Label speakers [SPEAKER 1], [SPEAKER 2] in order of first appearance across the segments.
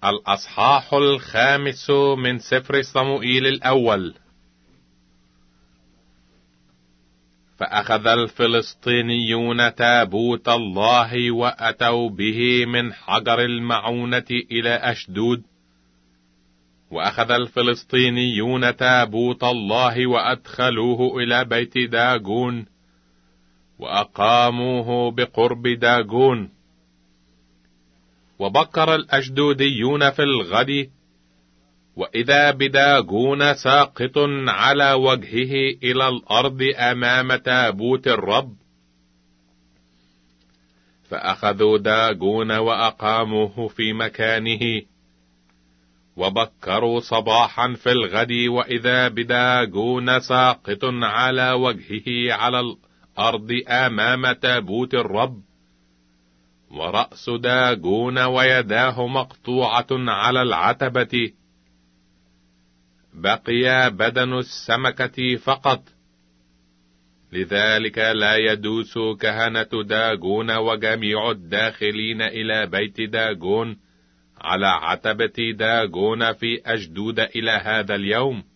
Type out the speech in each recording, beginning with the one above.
[SPEAKER 1] الأصحاح 5 من سفر صموئيل الأول. فأخذ الفلسطينيون تابوت الله وأتوا به من حجر المعونة إلى أشدود. وأخذ الفلسطينيون تابوت الله وأدخلوه إلى بيت داجون وأقاموه بقرب داجون. وبكر الأشدوديون في الغد، وإذا بداجون ساقط على وجهه إلى الأرض أمام تابوت الرب. فأخذوا داجون وأقاموه في مكانه. وبكروا صباحا في الغد، وإذا بداجون ساقط على وجهه على الأرض أمام تابوت الرب، ورأس داجون ويداه مقطوعة على العتبة. بقي بدن السمكة فقط، لذلك لا يدوس كهنة داجون وجميع الداخلين إلى بيت داجون على عتبة داجون في أشدود إلى هذا اليوم.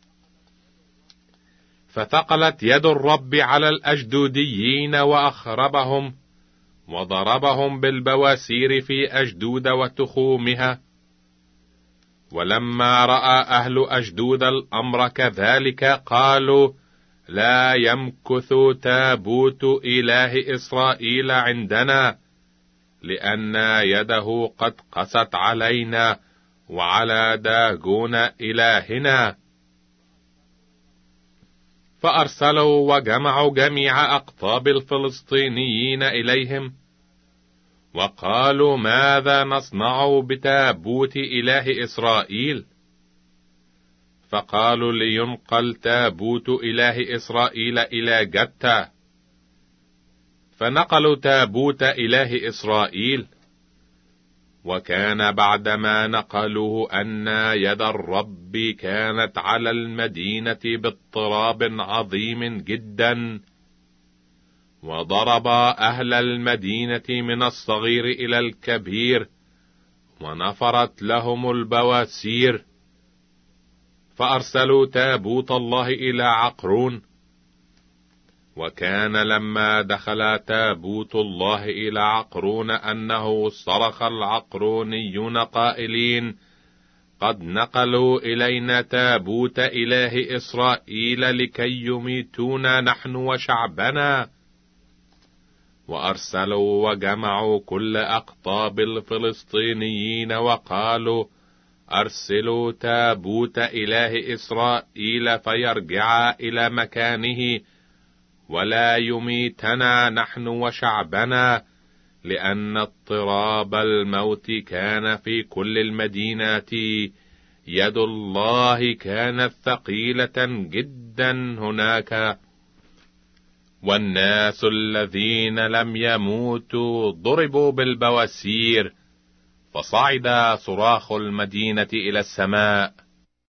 [SPEAKER 1] فثقلت يد الرب على الأشدوديين وأخربهم، وضربهم بالبواسير في أشدود وتخومها. ولما رأى أهل أشدود الأمر كذلك قالوا: لا يمكث تابوت إله إسرائيل عندنا، لأن يده قد قست علينا وعلى داجون إلهنا. فأرسلوا وجمعوا جميع أقطاب الفلسطينيين إليهم، وقالوا: ماذا نصنع بتابوت إله إسرائيل؟ فقالوا: لينقل تابوت إله إسرائيل إلى جتة. فنقلوا تابوت إله إسرائيل. وكان بعدما نقلوه أن يد الرب كانت على المدينة باضطراب عظيم جدا، وضرب أهل المدينة من الصغير إلى الكبير، ونفرت لهم البواسير. فأرسلوا تابوت الله إلى عقرون. وكان لما دخل تابوت الله إلى عقرون أنه صرخ العقرونيون قائلين: قد نقلوا إلينا تابوت إله إسرائيل لكي يميتونا نحن وشعبنا. وأرسلوا وجمعوا كل أقطاب الفلسطينيين وقالوا: أرسلوا تابوت إله إسرائيل فيرجع إلى مكانه، ولا يميتنا نحن وشعبنا، لأن اضطراب الموت كان في كل المدينات. يد الله كانت ثقيلة جدا هناك. والناس الذين لم يموتوا ضربوا بالبواسير، فصعد صراخ المدينة إلى السماء.